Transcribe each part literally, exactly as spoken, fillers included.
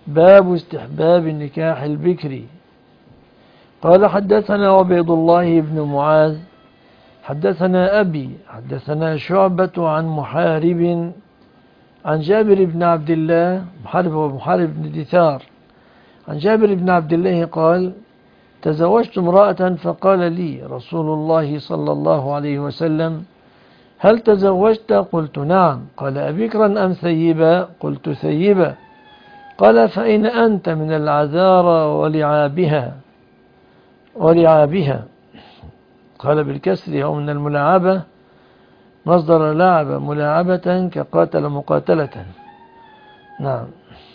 باب استحباب النكاح البكري. قال حدثنا عبيد الله بن معاذ حدثنا أبي حدثنا شعبة عن محارب عن جابر بن عبد الله، محارب ومحارب بن دثار، عن جابر بن عبد الله قال: تزوجت امرأة فقال لي رسول الله صلى الله عليه وسلم: هل تزوجت؟ قلت: نعم. قال: أبكرا أم ثيبا؟ قلت: ثيبا. قال: فأين أنت من العذارى ولعابها ولعابها؟ قال بالكسر: أو من الملاعبة، مصدر لعب ملاعبة كقاتل مقاتلة. نعم.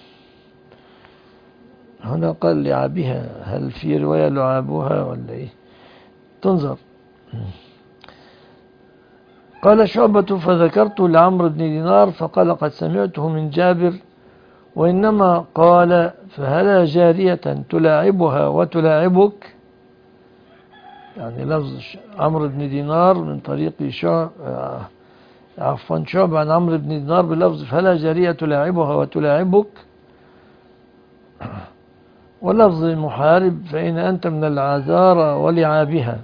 هنا قال لعابها، هل في رواية لعابها ولا إيه؟ تنظر. قال شعبة: فذكرت لعمرو بن دينار فقال: قد سمعته من جابر، وإنما قال: فهلا جارية تلاعبها وتلاعبك؟ يعني لفظ عمرو بن دينار من طريق شعب عفوا شعب عن عمرو بن دينار بلفظ: فهلا جارية تلاعبها وتلاعبك، ولفظ محارب: فإن أنت من العذارى ولعابها.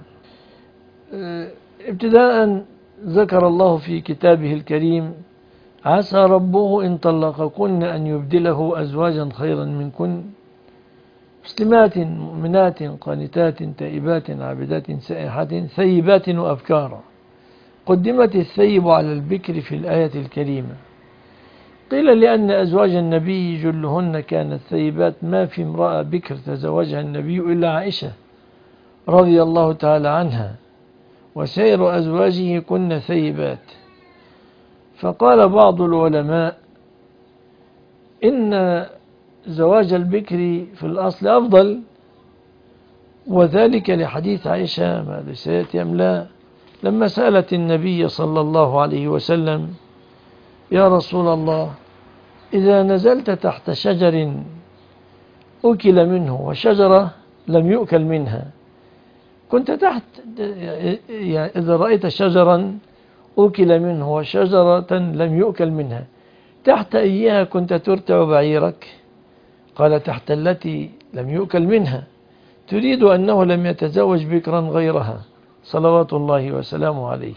ابتداء ذكر الله في كتابه الكريم: عسى ربه إن طلقكن أن يبدله أزواجا خيرا منكن مسلمات مؤمنات قانتات تائبات عابدات سائحات ثيبات وأبكارا. قدمت الثيب على البكر في الآية الكريمة. قيل لأن أزواج النبي جلهن كانت ثيبات، ما في امرأة بكر تزوجها النبي إلا عائشة رضي الله تعالى عنها، وسائر أزواجه كن ثيبات. فقال بعض العلماء إن زواج البكر في الأصل أفضل، وذلك لحديث عائشة ما لسيأتي أم لا، لما سألت النبي صلى الله عليه وسلم: يا رسول الله، إذا نزلت تحت شجر أكل منه وشجرة لم يؤكل منها، كنت تحت يعني إذا رأيت شجرا أكل منه وشجرة لم يؤكل منها، تحت أيها كنت ترتع بعيرك؟ قال: تحت التي لم يؤكل منها، تريد أنه لم يتزوج بكرا غيرها صلوات الله وسلامه عليه.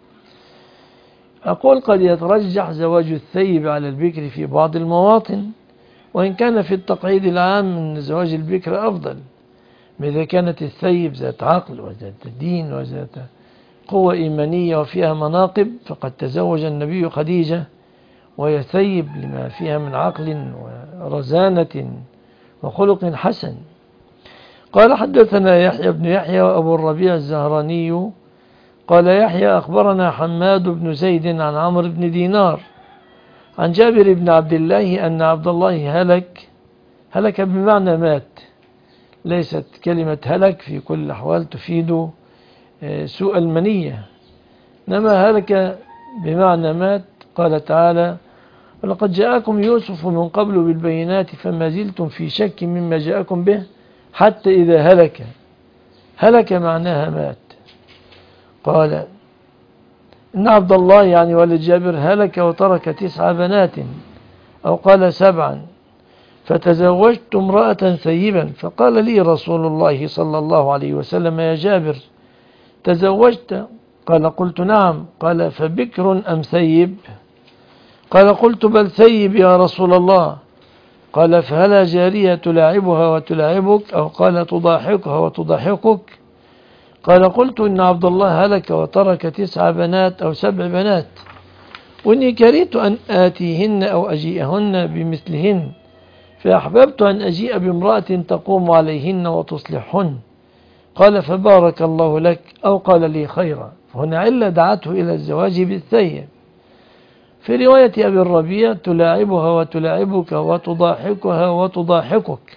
أقول: قد يترجح زواج الثيب على البكر في بعض المواطن، وإن كان في التقعيد العام أن زواج البكر أفضل، إذا كانت الثيب ذات عقل وذات دين وذات قوة إيمانية وفيها مناقب، فقد تزوج النبي خديجة وهي ثيب لما فيها من عقل ورزانة وخلق حسن. قال حدثنا يحيى بن يحيى وأبو الربيع الزهراني قال يحيى أخبرنا حماد بن زيد عن عمرو بن دينار عن جابر بن عبد الله أن عبد الله هلك. هلك بمعنى مات، ليست كلمة هلك في كل الأحوال تفيد سوء المنية، إنما هلك بمعنى مات. قال تعالى: ولقد جاءكم يوسف من قبل بالبينات فما زلتم في شك مما جاءكم به حتى إذا هلك. هلك معناها مات. قال إن عبد الله يعني ولد جابر هلك وترك تسع بنات، أو قال سبعا، فتزوجت امرأة ثيبا، فقال لي رسول الله صلى الله عليه وسلم: يا جابر، تزوجت؟ قال: قلت: نعم. قال: فبكر أم ثيب؟ قال: قلت: بل ثيب يا رسول الله. قال: فهلا جارية تلاعبها وتلاعبك؟ أو قال: تضاحكها وتضاحكك؟ قال: قلت: إن عبد الله هلك وترك تسع بنات أو سبع بنات، وإني كرهت أن آتيهن أو أجيئهن بمثلهن، فأحببت أن أجيء بامرأة تقوم عليهن وتصلحهن. قال: فبارك الله لك، أو قال لي خيرا. فهنا علة دعته إلى الزواج بالثيب. في رواية أبي الربيع: تلاعبها وتلاعبك وتضاحكها وتضاحكك.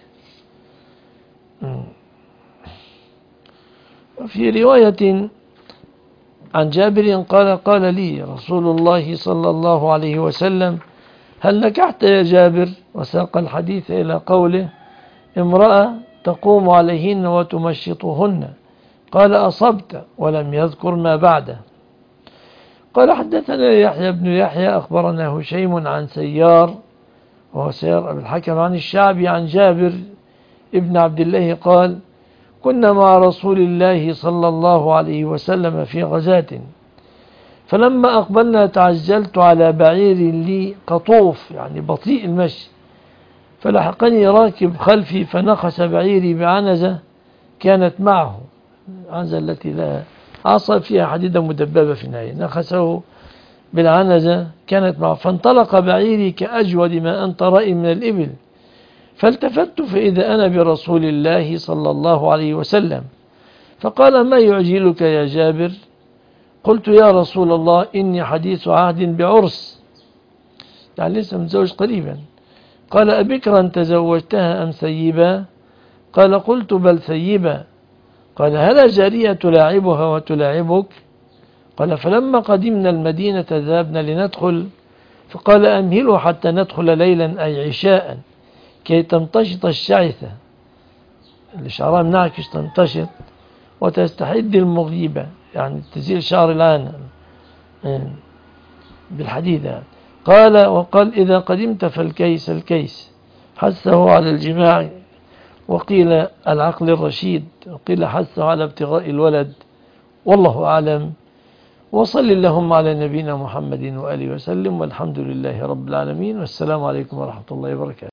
في رواية عن جابر قال: قال لي رسول الله صلى الله عليه وسلم: هل نكحت يا جابر؟ وساق الحديث إلى قوله: امرأة تقوم عليهن وتمشطهن. قال: أصبت، ولم يذكر ما بعده. قال حدثنا يحيى بن يحيى أخبرنا هشيم عن سيار وهو سير أبي الحكم عن الشعبي عن جابر ابن عبد الله قال: كنا مع رسول الله صلى الله عليه وسلم في غزاة، فلما أقبلنا تعجلت على بعير لي قطوف، يعني بطيء المشي، فلحقني راكب خلفي فنخس بعيري بعنزة كانت معه، العنزة التي لا عصى فيها حديدة مدببة في النهاية، نخسه بالعنزة كانت معه، فانطلق بعيري كأجود ما أنت رأي من الإبل، فالتفت فإذا أنا برسول الله صلى الله عليه وسلم، فقال: ما يعجلك يا جابر؟ قلت: يا رسول الله إني حديث عهد بعرس، يعني لسه متزوج قريبا. قال: أبكرا تزوجتها أم ثيبا؟ قال: قلت: بل ثيبا. قال: هل جارية تلاعبها وتلاعبك؟ قال: فلما قدمنا المدينة ذهبنا لندخل، فقال: أمهلوا حتى ندخل ليلا أي عشاء كي تمتشط الشعثة، اللي شعرها منعكش تنتشط، وتستحد المغيبة، يعني تزيل شعر العانة بالحديدة. قال: وقال: إذا قدمت فالكيس الكيس، حثه على الجماع، وقيل العقل الرشيد، وقيل حثه على ابتغاء الولد، والله أعلم. وصل اللهم على نبينا محمد وآله وسلم، والحمد لله رب العالمين، والسلام عليكم ورحمة الله وبركاته.